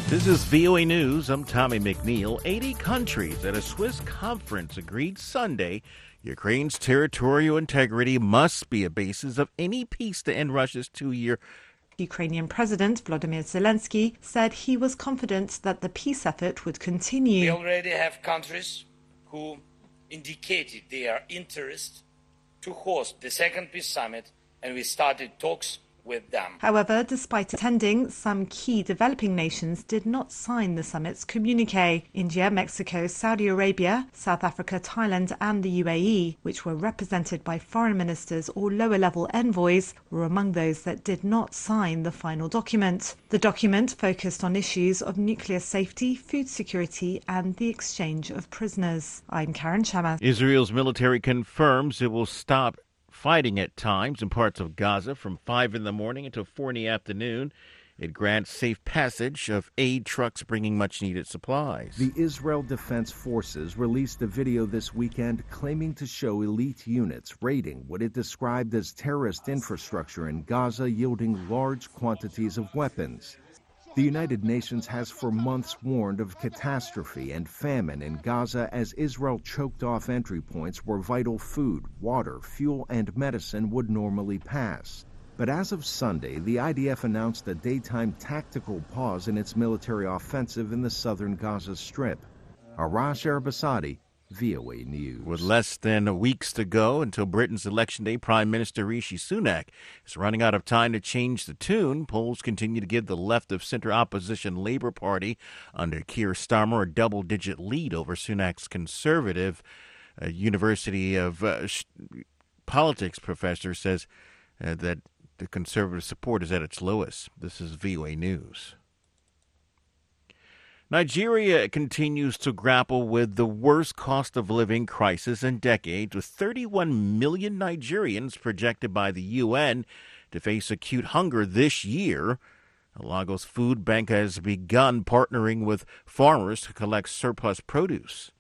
This is VOA News. I'm Tommy McNeil. 80 countries at a Swiss conference agreed Sunday Ukraine's territorial integrity must be a basis of any peace to end Russia's 2-year. Ukrainian President Volodymyr Zelensky said he was confident that the peace effort would continue. We already have countries who indicated their interest to host the second peace summit, and we started talks with them. However, despite attending, some key developing nations did not sign the summit's communique. India, Mexico, Saudi Arabia, South Africa, Thailand and the UAE, which were represented by foreign ministers or lower-level envoys, were among those that did not sign the final document. The document focused on issues of nuclear safety, food security and the exchange of prisoners. I'm Karen Chama. Israel's military confirms it will stop fighting at times in parts of Gaza from 5 in the morning until 4 in the afternoon. It grants safe passage of aid trucks bringing much-needed supplies. The Israel Defense Forces released a video this weekend claiming to show elite units raiding what it described as terrorist infrastructure in Gaza, yielding large quantities of weapons. The United Nations has for months warned of catastrophe and famine in Gaza as Israel choked off entry points where vital food, water, fuel, and medicine would normally pass. But as of Sunday, the IDF announced a daytime tactical pause in its military offensive in the southern Gaza Strip. Arash Arabasadi, VOA News. With less than weeks to go until Britain's election day, Prime Minister Rishi Sunak is running out of time to change the tune. Polls continue to give the left-of-center opposition Labour Party under Keir Starmer a double-digit lead over Sunak's Conservative. A University of Politics professor says that the Conservative support is at its lowest. This is VOA News. Nigeria continues to grapple with the worst cost of living crisis in decades, with 31 million Nigerians projected by the UN to face acute hunger this year. Lagos Food Bank has begun partnering with farmers to collect surplus produce.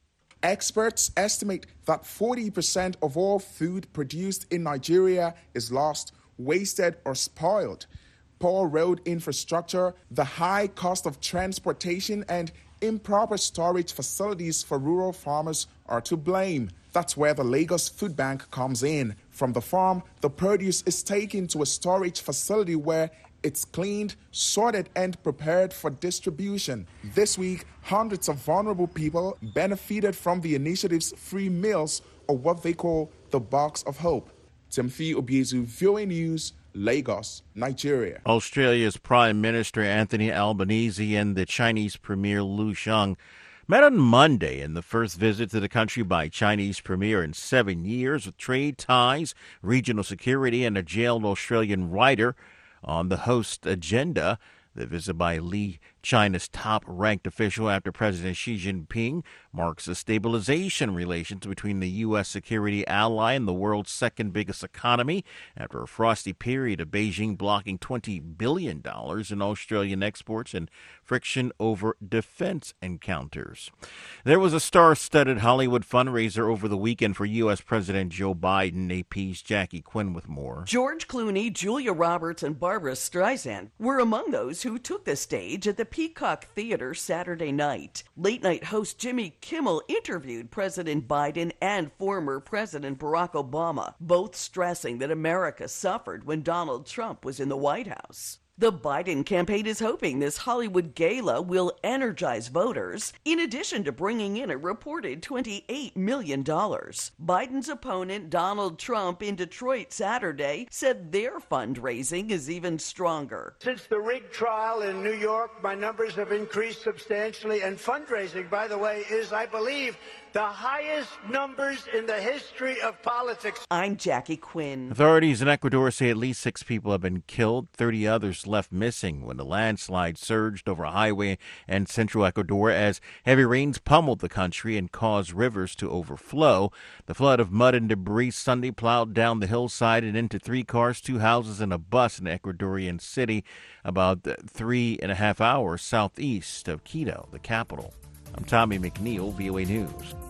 Experts estimate that 40% of all food produced in Nigeria is lost, wasted, or spoiled. Poor road infrastructure, the high cost of transportation, and improper storage facilities for rural farmers are to blame. That's where the Lagos Food Bank comes in. From the farm, the produce is taken to a storage facility where it's cleaned, sorted, and prepared for distribution. This week, hundreds of vulnerable people benefited from the initiative's free meals, or what they call the Box of Hope. Timothy Obiezu, VOA News, Lagos, Nigeria. Australia's Prime Minister Anthony Albanese and the Chinese Premier Liu Xiang met on Monday in the first visit to the country by Chinese Premier in 7 years, with trade ties, regional security, and a jailed Australian writer on the host agenda. The visit by Li, China's top-ranked official after President Xi Jinping, marks a stabilization relations between the U.S. security ally and the world's second biggest economy after a frosty period of Beijing blocking $20 billion in Australian exports and friction over defense encounters. There was a star-studded Hollywood fundraiser over the weekend for U.S. President Joe Biden. AP's Jackie Quinn with more. George Clooney, Julia Roberts, and Barbra Streisand were among those who took the stage at the Peacock Theater Saturday night. Late-night host Jimmy Kimmel interviewed President Biden and former President Barack Obama, both stressing that America suffered when Donald Trump was in the White House. The Biden campaign is hoping this Hollywood gala will energize voters, in addition to bringing in a reported $28 million. Biden's opponent, Donald Trump, in Detroit Saturday, said their fundraising is even stronger. Since the rigged trial in New York, my numbers have increased substantially, and fundraising, by the way, is, I believe, the highest numbers in the history of politics. I'm Jackie Quinn. Authorities in Ecuador say at least 6 people have been killed, 30 others left missing when the landslide surged over a highway in central Ecuador as heavy rains pummeled the country and caused rivers to overflow. The flood of mud and debris Sunday plowed down the hillside and into 3 cars, 2 houses, and a bus in the Ecuadorian city about 3.5 hours southeast of Quito, the capital. I'm Tommy McNeil, VOA News.